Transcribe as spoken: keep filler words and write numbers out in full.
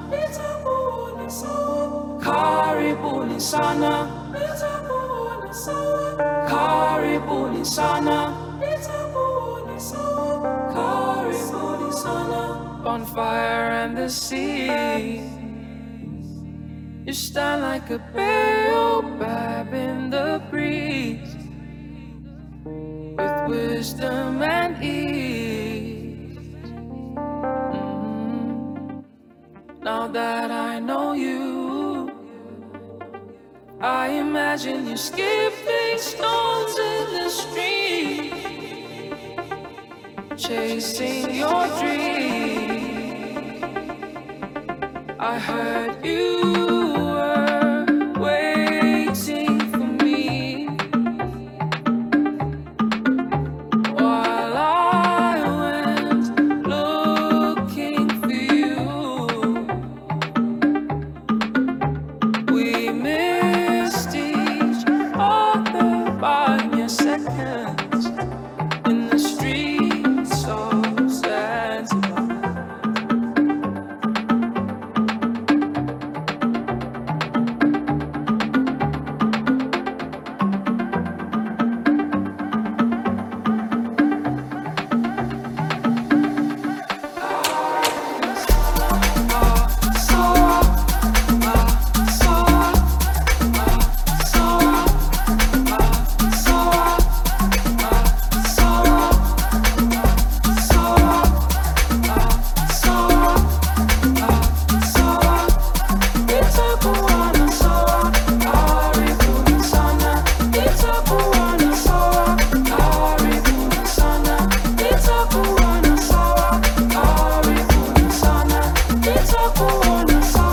itakuwa sawa. Karibuni sana, itakuwa sawa. Karibuni sana, itakuwa sawa. Karibuni sana. Bonfire and the sea, you stand like a baobab in the breeze, with wisdom and ease. Mm. Now that I know you, I imagine you skipping stones in the street, chasing your dreams. I heard you were waiting for me while I went looking for you. We missed each other by mere seconds in the streets of Zanzibar. Itakuwa na sawa.